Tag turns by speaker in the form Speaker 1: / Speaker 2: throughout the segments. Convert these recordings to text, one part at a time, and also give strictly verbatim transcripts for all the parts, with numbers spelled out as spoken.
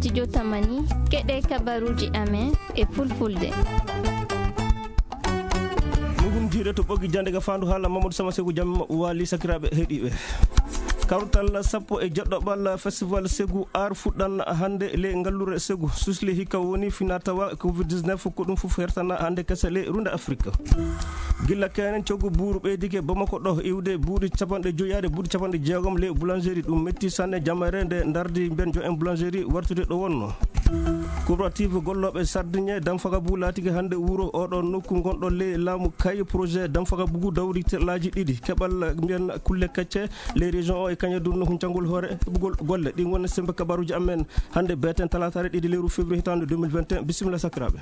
Speaker 1: studio Tamani keɗe kabaruji amen e fulfulde.
Speaker 2: Mugum jire to ɓoggi jande ga fandu haala Mamadou Sama Segu jam wali sakiraɓe heeɗiɓe. Kawtal sappo e jeɗɗoɓal festival Segu ar fuɗɗan hande le ngallure Segu susli hikka woni finatawa covid dix-neuf ko ɗum fof hertana hande kese le runde Afrique. Gilla kenen coggu buuru ɓeydike Bamako ɗo iwde buuɗi capanɗe joyade buuɗi capanɗe jeegom le boulangerie ɗum metti sanne jamare nde dardi ben jo en boulangerie wartude ɗo wonno. Coopérative golloɓe Sardigne Damfaga Bougou latigi hande wuro oɗo nokku gonɗo le laamu kay projet Damfaga Bougou dawri laji ɗiɗi keɓal mbiyen kulle kacce les régions o e kañe dunno huncangol hoore ɓugol golle ɗin woni sembe kabaruji amen hande beten talatare ɗiɗi lewru février hitande deux mille vingt et un bisimilla sakiraɓe.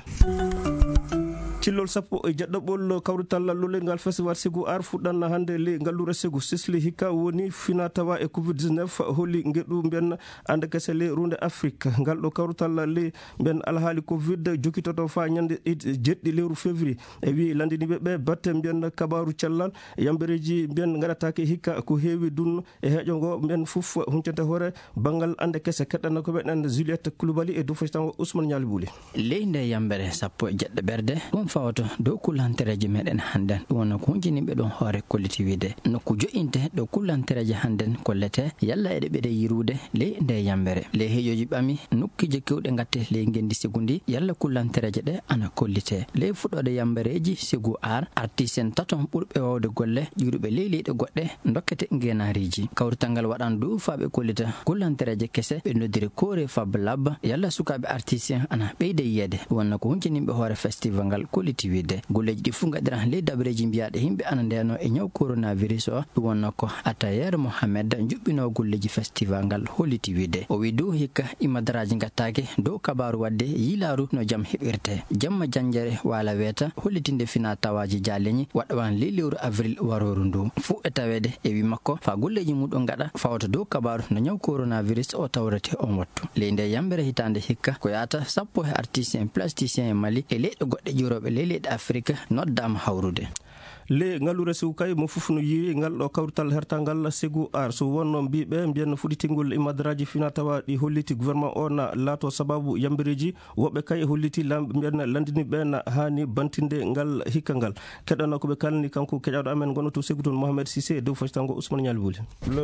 Speaker 2: Cillol sappo e jeɗɗoɓol kawrital lollengal festival Segu ar fuɗɗan hande le ngallure Segu sisli hikka woni finatawa e covid dix-neuf holli gueɗu mbiyen ande kese le runde Afrique ngal ɗo kawrital le mbiyen alhaali covid jokkitoto fa ñande jeɗɗi lewru février e wi landiniɓe ɓe batte mbiyen kabaru cellal yambereji mbiyen gaɗatake hikka ko heewi dunno e heeƴo ngo mbiyen fof huncante hoore banggal ande kese keɗɗanno ko ɓeɗen Juliette Coulibaly e dow faytango Ousmane Nialy Bouli.
Speaker 3: Leyde yambere sappo e jeɗɗe ɓerde ɗum fawato dow kullantereje meɗen hannden ɗum wonno ko hunjiniɓe ɗon hoore kollitiwide nokku joƴinte ɗo kullantereje hannden kollete yalla eɗe ɓeɗe yirude ley nde yambere ley heeƴoji ɓami nokkije kewɗe gatte ley gendi Segu ndi yalla kullantereje ɗe ana kollite ley fuɗɗode yambereji Segu ar artiste en taton ɓurɓe wawde golle ƴiruɓe ley leyɗe goɗɗe dokkete ngenariji kawrital ngal waɗan dow faɓe kollita kullantereje kese ɓe noddiri kore Fab Lab yalla sukaɓe artiste en ana ɓeyde yiyede ɗum wonno ko hunjiniɓe hoore festival ngal kolliti wiide golleji ɗi fu gaɗiran ley dabreji mbiyaɗe yimɓe ana ndeno e ñaw coronavirus o ɗum wonno ko Atayer Mohamed juɓɓino golleji festival ngal holliti wiide o wi dow hikka imadaraji gattake dow kabaru wadde yilaru no jaam heɓirte jamma janjere wala weeta hollitinde fina tawaji jaleñi waɗawan ley lewru avril waroru ndu fu e tawede e wi makko fa golleji muɗum gaɗa fawata dow kabaru no ñaw coronavirus o tawrete on wattu ley nde yambere hitande hikka ko yata sappo e artiste en plasticien e Mali e leyɗe goɗɗe ƴuroɓe ley leyɗe Afrique noddama hawrude
Speaker 2: le ngallure Segu kay mo fof no yiri ngal ɗo kawrital hertangal Segu ar so wonno mbiɓe mbiyen fuɗitingol imadaraji fina tawa ɗi holliti gouvernement o na laato sababu yambereji woɓɓe kay holliti mbiyen landiniɓe na hani bantinde ngal hikka ngal keɗano koɓe kalni kanko keƴaɗo amen gonno to Segu toon Mohamed Cissé dow faytango Ousmane Nialy Bouli.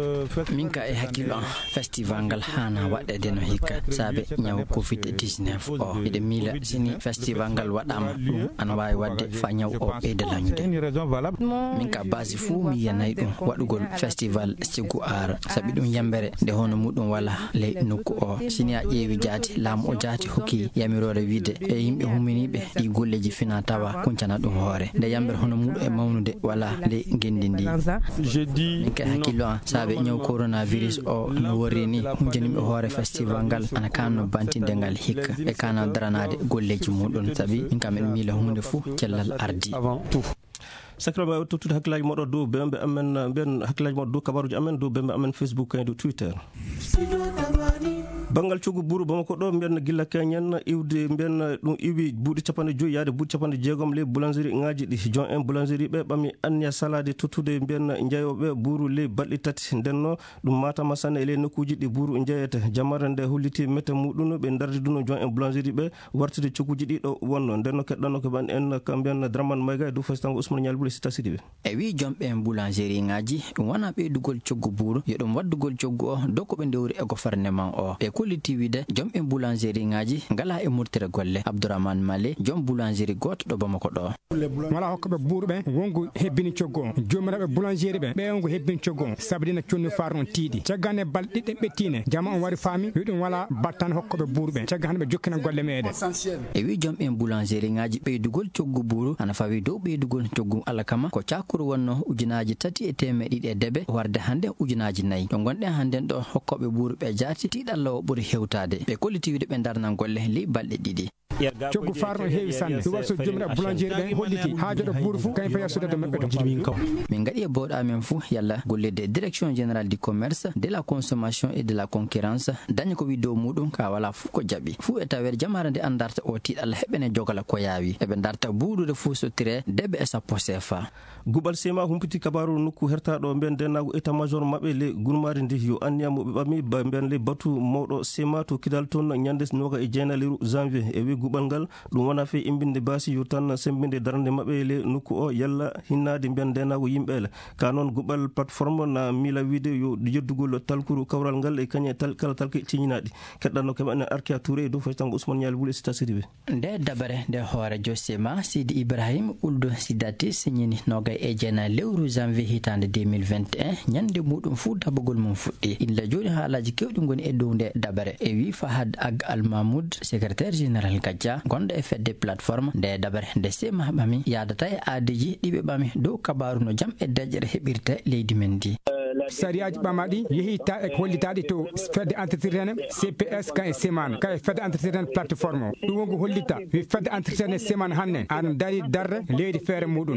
Speaker 3: min ka e hakkilo an festival ngal hana waɗede no hikka saabe ñaw covid dix-neuf o miɗe miila sini festival ngal waɗama ɗum ana wawi wadde fa ñaw o ɓeyda lañude min ka basi fuu mi yanayi ɗum waɗugol festival Segu ar sabi ɗum yambere nde hono muɗum wala ley nokku o sini a ƴeewi jaati laamu o jaati hokki yamirore wiide e yimɓe humminiɓe ɗi golleji fina tawa kuncana ɗum hoore nde yambere hono muɗum e mawnude wala ley gendi ndi min ka hakkillo an saabe ñaw coronavirus o no worri ni hunjaniɓe hoore festival ngal ana kanno bantinde ngal hikka e kana daranade golleji muɗum sabi min ka miɗa miila hunde fuu cellal ardi.
Speaker 2: Sakiraɓe tottude hakkillaji moɗo dow bemɓe amen mbiyen hakkillaji moɗo dow kabaruji amen dow bemɓe amen Facebook kayne dow Twitter. Bangal coggu buuru Bamako ɗo mbiyen gilla keñen iwde mbiyen ɗum iwi buuɗi capanɗe joyi yaade buuɗi capanɗe jeegom le boulangerie ngaji ɗi jon en boulangerie ɓe ɓami anniya salade tottude mbiyen jeeyoɓe buuru le balɗi tati ndenno ɗum matama sanne e le nokkuji ɗi buuru jeeyete jamare nde holliti mette muɗum ɓe dardi duno jon en boulangerie ɓe wartude cogguji ɗi ɗo wonno ndenno keɗɗanno ko ban en ka mbiyen Dramane Mayga e dow faytango Ousmane Nialy Bouli sita sidiɓe
Speaker 3: e wi jomɓe boulangerie ngaji ɗum wona ɓeydugol coggu buuru yo ɗum waddugol coggu o dow ko ɓe ndewri e gouvernement o ɓe kolliti wiide jomɓe boulangerie ngaji ngala e murtere golle Abdourahmane Malé joom boulangerie goto ɗo Bamako ɗo
Speaker 4: wala hokkaɓe buuru ɓe wongo hebbini coggu o jomiraɓe boulangerie ɓe ɓe wongo hebbini coggu o saabu dina conno faar on tiiɗi caggande balɗe ɗiɗɗe ɓettine jama on waɗi faami wi ɗum wala battan hokkaɓe buuru ɓe cagga hande ɓe jokkina golle meɗen
Speaker 3: e wi jomɓe boulangerie ngaji ɓeydugol coggu buuru ana fawi dow ɓeydugol coggu alakama ko cakuru wonno ujunaji tati e temeɗe ɗiɗi e debe warde hande ujunaji nayyi ɗo gonɗen hannden ɗo hokkoɓe buuru ɓe jaati tiiɗalla o ɓuuri hewtade ɓe kolliti wiide ɓe darnan golle ley balɗe ɗiɗi
Speaker 4: coggu farno heewi sanne ɗum waɗi so jomiraɓe boulangerie ɓen holliti ha joɗo buuru fou kañ faya sudade mabɓe to jirmin kam
Speaker 3: min gaɗi e bowɗo amen fou yalla gollede direction générale du commerce de la consommation et de la concurrence daña ko wi dow muɗum ka wala fou ko jaaɓi fou e tawede jamare nde an darta o tiiɗalla heɓene jogala ko yaawi eɓe darta buuɗude fou so tire debbe e sappo sefa
Speaker 2: gubal sema humpiti kabaru nokku hertaɗo mben dennago état major mabɓe le gurmari ndi yo anniyamo ɓe ɓami mben le batu mawɗo sema to kidal toon ñande noga e jeenaliru janvier e wi gubal ngal ɗum wona fe imbinde basi yo tan sembinde darande mabɓe le nokku o yalla hinnade mben dennago yimɓele ka noon gubal plateforme na mila wiide yo yeddugol talkuru kawral ngal e kañe tal kala talke ciñinaɗi keɗɗanno keɓanen arkia touré dow fay tango ousmane ñali boule sita sidiɓe
Speaker 3: nde dabare nde hoore josema sidi ibrahima uldo sidati siñini noga e jeena lewru janvier hitande deux mille vingt et un ñande muɗum fuu dabagol mum fuɗɗi illa joni haalaji kewɗi goni e dow nde dabare e wi fahad ag al mahmoud secrétaire général gadja gonɗo e fedde plateforme nde dabare nde sema ɓami yadata e aadeji ɗiɓe ɓami dow kabaru no jaam e deƴƴere heɓirte leydi men ndi
Speaker 4: sariyaji ɓamaɗi yehita e hollitaɗi to fedde entretien C P S ka e semane ka e fedde entretien plateforme o ɗum wonko hollita wi fedde entretien semane hanne aɗa dari darre leydi feere muɗum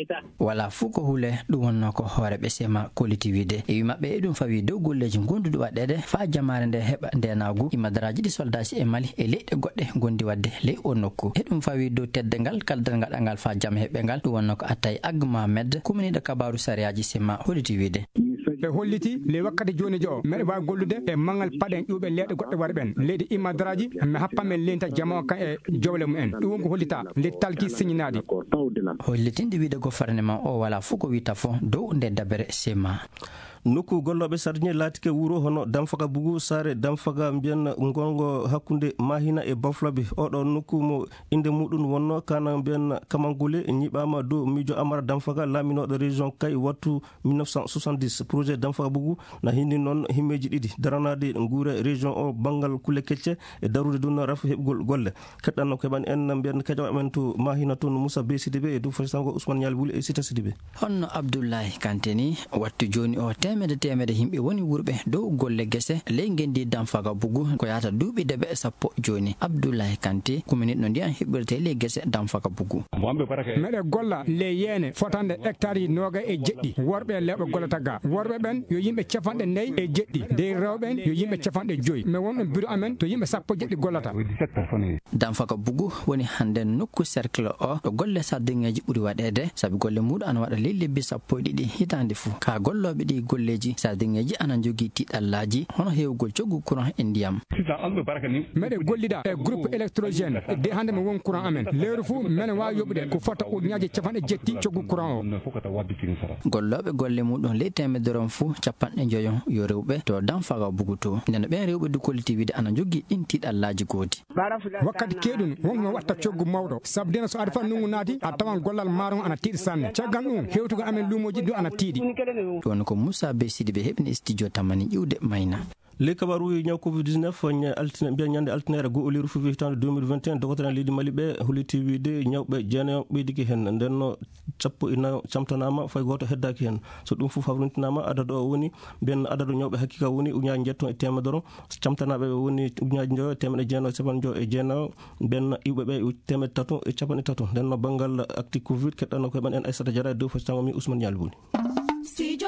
Speaker 3: wala fuu ko huule ɗum wonno ko hooreɓe sema collectivité e wi mabɓe e ɗum fawi dow golleji gonduɗi waɗede fa jamare nde heɓa ndenagu imadaraji ɗi soldage e mali e leyɗe goɗɗe gondi wadde ley o nokku e ɗum fawi dow tedde ngal kaldal gaɗangal fa jaam heɓe ngal ɗum wonno ko attay ag mamed kuminiɗo kabaru sariyaji sema collectivité
Speaker 4: ɓe holliti le wakkati joni jo meɗe wawi gollude e mangal paɗen ƴuuɓe leɗɗe goɗɗe waɗa ɓen leydi imadaraji mi happamen lenta jama kan e jowle mumen ɗum wonko hollita le talki signinaɗi
Speaker 3: hollitinde wiide gouvernement o wala fuu ko wita fo dow nde dabere sema
Speaker 2: nokku golloɓe sardiŋe laatike wuro hono damfaga bugu sare damfaga mbiyen gongo hakkunde mahina e bafloɓe oɗo nokku mo inde muɗum wonno kana mbiyen kamangole ñiɓama dow miijo amara damfaga laaminoɗo région kay wattu mille neuf cent soixante-dix projet damfaga bugu na hindi noon himmeji ɗiɗi daranade guure région o banggal kulle kecce e darude ɗum rafa heɓgol golle keɗɗanno keɓani en mbiyen kaƴaw amen to mahina toon moussa be sidiɓe e dow faysango ousmane ñali boule e sita sidiɓe
Speaker 3: honno abdoullahi kanteni wattu joni o temede temede himɓe woni wurɓe dow golle gese ley gendi damfaga bugu ko yata duuɓi deɓe sappo joni abdoullahi kanté kuminiɗo ndiyan heɓirte ley gese damfaga bugu
Speaker 4: meɗe golla ley yeene fotande hectare noga e jeɗɗi worɓe lewɓe gollata ga worɓe ɓen yo yimɓe capanɗe nayyi e jeɗɗi nde rewɓen yo yimɓe capanɗe joyyi mais wonɗon bureau amen to yimɓe sappo jeɗɗi gollata
Speaker 3: damfaga bugu woni hande nokku cercle o ɗo golle sardiŋeji ɓuuri waɗede saabi golle muɗum ana waɗa ley lebbi sappo e ɗiɗi hitande fou ka golloɓe ɗi golleji sardiŋeji ana jogui tiɗallaji hono hewgol coggu courant e ndiyam
Speaker 4: meɗe gollida e groupe électrogène de hande mo won courant amen lewru fou mene wawi yoɓude ko fota ujunaje capanɗe jetti coggu courant
Speaker 3: o golloɓe golle muɗum ley temederon fou capanɗe joyon yo rewɓe to damfaga bugu to ndeno ɓen rewɓe du collectivité ana jogui ɗin tiɗallaji gooti
Speaker 4: wakkati keɗum wonko watta coggu mawɗo saabu dena so aɗa fa nungu naati a tawan gollal maaro ana tiiɗi sanne caggal ɗum hewtugo amen lumoji du ana tiiɗi
Speaker 3: ɗon ko moussa be sidi ɓe heɓni studio tamani ƴiwde mayna
Speaker 2: le kabaru ñaw covid dix-neuf altine mbiya ñande altinere go oliru fof hitande deux mille vingt et un dogotoren leydi mali ɓe holiti wiide ñawɓe jeenayo ɓeydiki hen ndenno sappo e nayo camtanama fay goto heddaki hen so ɗum fof hawrintinama adadu o woni mbiyen adadu ñawɓe hakkika woni ujunaji jetton e temedere camtanaɓe woni ujunaji joyo temeɗe jeenayo capan jo e jeenayo mbiyen iwɓeɓe temeɗe tato e capanɗe tato ndenno banggal acti covid keɗɗanno ko heɓan en aissata diara e dow fasitango mi ousmane ñali boni
Speaker 5: studio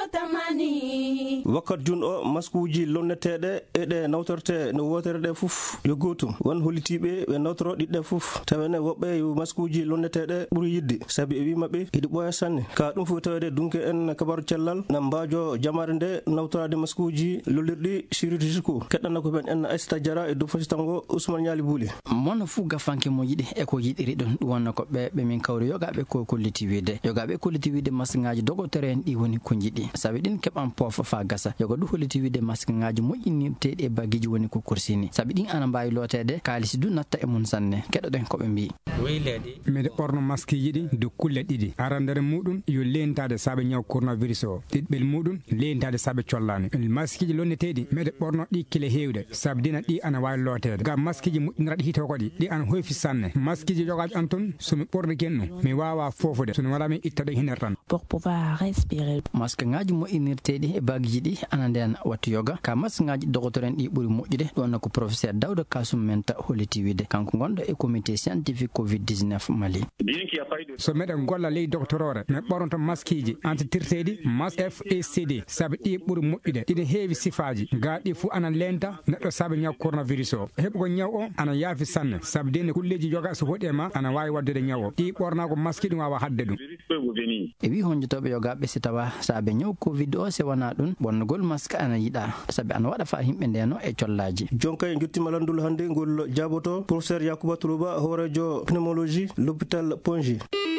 Speaker 5: tamani
Speaker 2: wakkat jun o maskuji lonneteɗe eɗe nawtorte no wotere ɗe foof yo gotum won hollitiɓe ɓe nawtoro ɗiɗɗe foof tawene woɓɓe yo maskuji lonneteɗe ɓuuri yidde saabi e wimaɓe hiɗi ɓooya sanne ka ɗum fof tawede dunke en kabaru cellal na mbajo jamare nde nawtorade maskuji lollirɗi chirurgico keɗɗanno ko ɓen en aissata diara e dow fasitango ousmane ñali bouli
Speaker 3: mono fuu gafanke mo yiɗi e ko yiɗiri ɗon ɗum wonno ko ɓe ɓe min kawri yogaɓe ko kollitiwide yogaɓe kollitiwide masgaji dogotere en ɗi woni ko jiɗi saabi ɗin keɓan poofa fa gasa yoga du hollitiwide masgaji moƴƴinirteɗi e baguiji woni ko kursini saabi ɗin ana mbawi lotede kalisi du natta e mum sanne keɗoɗen koɓe mbi
Speaker 4: mede ɓorno masque yiɗi do kulle ɗiɗi arandere muɗum yo lentade saabe ñaw coronavirus o ɗiɗɓel muɗum lentade saabe collani masque ji lonneteɗi mede ɓorno ɗi kile hewde saabi dina ɗi ana wawi lotede ga masque ji moƴƴiniraɗi hitokoɗi ɗi ana hoyfi sanne masque ji jogaɓe an toon somi ɓorni ken ɗum mi wawa fofude sono waɗami ittaɗo hiner tan
Speaker 5: pour pouvoir respirer
Speaker 3: masque ngaji moƴƴinirteɗi e baguiji ɗi kadi ananden wattu yoga ka masngaji dogotoren di buri mojjude don ko professeur Dawda Kasum menta holiti wide kanko gondo e comité scientifique covid dix-neuf Mali.
Speaker 4: So meden golla ley doctorore me boronto maskiji anti tirtedi mas F A C D sabi di buri mojjude ide heewi sifaji gaadi fu ana lenta neddo sabi nyaw coronavirus o hebgo nyaw o ana yaafi sanne sabi dene kulleji yoga so hodi ma ana wawi wadde nyaw o di borna ko maski dum wawa hadde dum
Speaker 3: e wi honjotobe yoga be sitawa sabi nyaw covid o se wana dun bonnugol maska ana yida sabi ana wada fa himbe ndeno e ciollaji
Speaker 2: jonka en jotti malandul hande ngol jaboto professeur Yakuba Tuluba horejo pneumologie l'hôpital Ponji.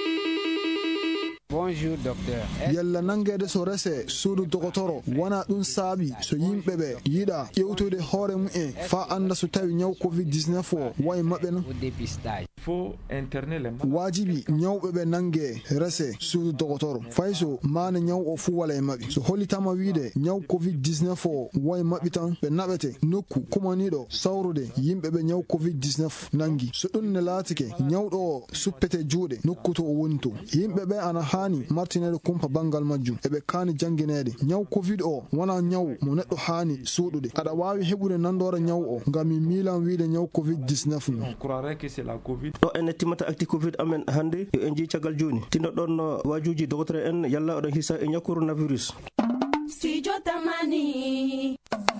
Speaker 6: Bonjour docteur.
Speaker 7: Yalla nangede so rese suudu dogotoro wana dun sabi so yimbe be yida yewtude hoore mu en fa anda so tawi nyaw covid dix-neuf o way mabbe no
Speaker 6: Faut interner les
Speaker 7: wajibi nyawbe be nange rese suudu dogotoro fayso maana nyaw o fu wala e mabbe so holitama wiide nyaw covid dix-neuf o way mabbe tan be nabete nokku kumanido sawrude yimbe be nyaw covid dix-neuf nangi so dun ne latike nyawdo suppete juude nokku to wonto yimbe be ana hani martinede kumpa bangal majjum ebe kani janginede nyaw covid o wana nyaw mo neddo hani suudude ada wawi hebude nandora nyaw o ngam mi milan wiide nyaw covid dix-neuf no
Speaker 6: croirait que c'est la covid
Speaker 2: do en timata acti covid amen hande yo en ji cagal joni tindo don wajuji docteur en yalla odon hisa e nyakuru coronavirus
Speaker 5: Studio Tamani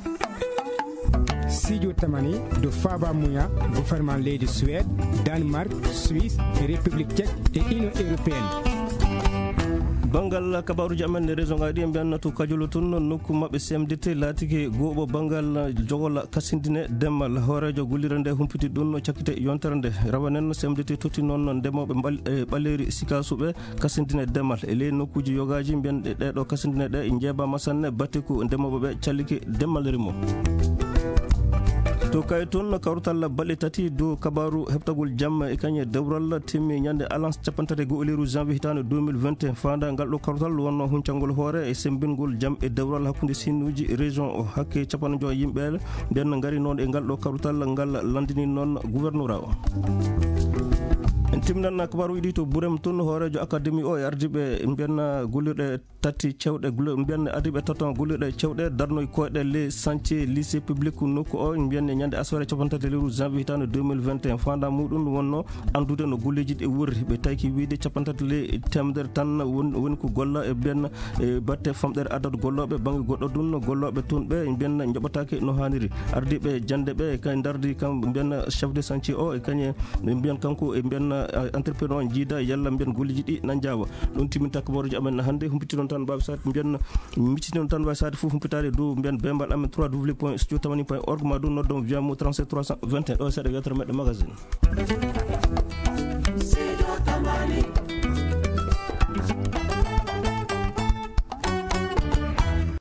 Speaker 4: Studio Tamani do Faba Mouya gouvernement leydi Suède Danemark Suisse République tchèque et Union européenne.
Speaker 2: bangal kabaruji amen raison ngadi ben to kajulutun nokku mabbe C M D T latike gobo bangal jogola kasindine demal horejo gullirande humpiti dun ciakite yontarande rawanen C M D T toti non demobe baleri sikasube kasindine demal ele nokkuji yogaji ben de do kasindine de njeba masanne batiku demobe cialike demal rimo to kay ton kawtal balé tati do kabaru hebtagol jam e kanye dewral timmi nyande alliance capantade go oliru janvier hitane deux mille vingt et un fanda ngal do kawtal wonno huncangol hoore e sembingol jam e dewral hakkunde sinuji région o hakke capanjo yimbe den ngari non e ngal do kawtal ngal landini non gouverneur o en timnan kabaru idi to burem ton horejo academy o ardibe mbenna golirde tati cewde mbenna adibe taton golirde cewde darno koyde les chantiers lycée public nokko o mbenna nyande asore capantate leru janvier hitane deux mille vingt et un fanda mudun wonno andude no golleji de wurri be tayki wiide capantate le temder tan won ko golla e ben e batte famder adad gollobe bangi goddo dun gollobe ton be mbenna njobatake no haniri ardibe jande be kay dardi kam mbenna chef de chantier o e kanye mben kanko e mbenna entrepreneur jida yalla mben golleji di nan jawa don timinta ko borjo amen hande humpiti non tan babsat mben miti non tan wasade fu humpitade do mben bembal amen w w w point studio tamani point org ma do noddon via mo trente-sept trois cent vingt et un do sede wetre medde magazine Studio Tamani